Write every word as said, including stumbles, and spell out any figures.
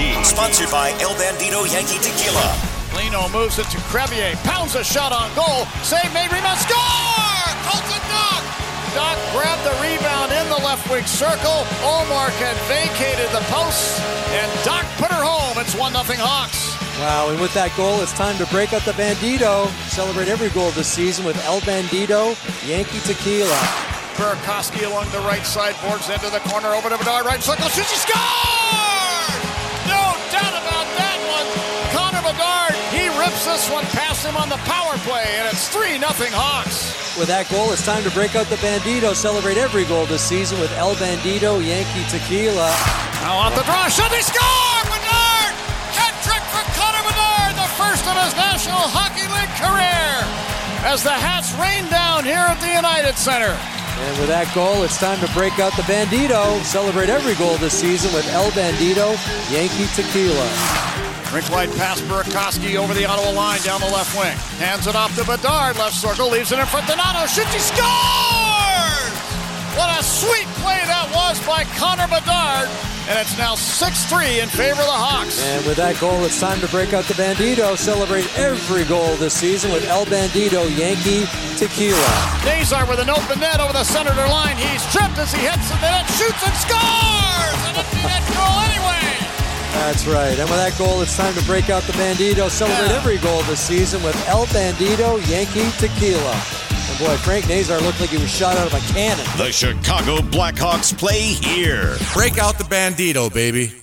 Yankee. Sponsored by El Bandito Yankee Tequila. Lino moves it to Crevier. Pounds a shot on goal. Save made, rebound, score! Colton Dock! Dock grabbed the rebound in the left wing circle. Olmark had vacated the post, and Dock put her home. It's one nothing Hawks. Wow, and with that goal, it's time to break out the Bandito. Celebrate every goal this season with El Bandito Yankee Tequila. Burakovsky along the right side, boards into the corner, over to Bedard, right circle, shoots, he scores! No doubt about that one. Connor Bedard, he rips this one past him on the power play, and it's three nothing Hawks. With that goal, it's time to break out the Bandito. Celebrate every goal this season with El Bandito Yankee Tequila. Now off the draw, shot, he scored! Bedard! Hat trick for Connor Bedard, the first of his National Hockey League career, as the Hats rain down here at the United Center. And with that goal, it's time to break out the Bandito. Celebrate every goal this season with El Bandito Yankee Tequila. Rink wide pass, Burakovsky over the Ottawa line down the left wing. Hands it off to Bedard, left circle, leaves it in front. Donato shoots, he scores! What a sweet play that was by Connor Bedard. And it's now six three in favor of the Hawks. And with that goal, it's time to break out the Bandito. Celebrate every goal this season with El Bandito Yankee Tequila. Nazar with an open net over the center line. He's tripped as he hits the net, shoots and scores! An empty net goal anyway. That's right. And with that goal, it's time to break out the Bandito. Celebrate Yeah. every goal this season with El Bandito Yankee Tequila. And boy, Frank Nazar looked like he was shot out of a cannon. The Chicago Blackhawks play here. Break out the Bandito, baby.